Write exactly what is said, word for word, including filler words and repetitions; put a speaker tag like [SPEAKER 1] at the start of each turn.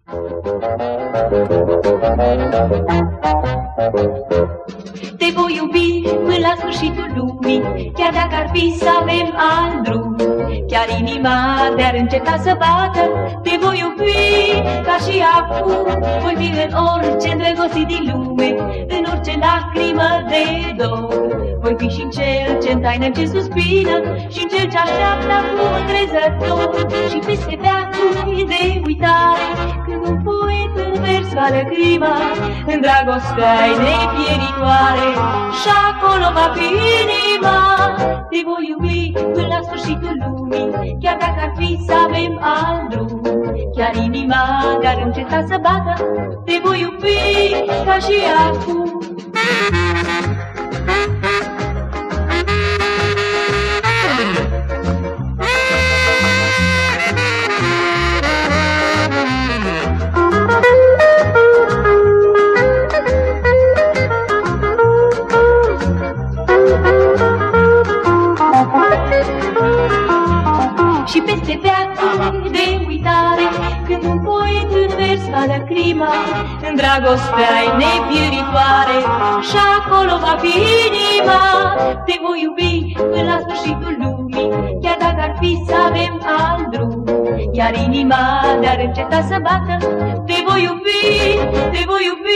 [SPEAKER 1] Te voi iubi până la sfârșitul lumii, chiar dacă ar fi să avem alt drum. Chiar inima de-ar înceta să bată, te voi iubi ca și acum. Voi fi în orice îndrăgostit din lume, în orice lacrimă de dor. Voi fi și în cel ce-n taină, ce suspină, și în cel ce așteaptă acum întrezător. Și peste veacuri de uitare, când un poet în vers va lăcrima, în dragostea-i nepieritoare, și acolo va fi inima. Te voi iubi până la sfârșitul lumii, chiar dacă ar fi să avem alt drum. Chiar inima de-ar înceta să bată, te voi iubi ca și acum. Și peste veacuri de uitare, când un poet în vers va lăcrima, în dragostea-i nepieritoare, și acolo va fi inima. Te voi iubi până la sfârșitul lumii, chiar dacă ar fi să avem alt drum. Iar inima de-ar înceta să bată, te voi iubi, te voi iubi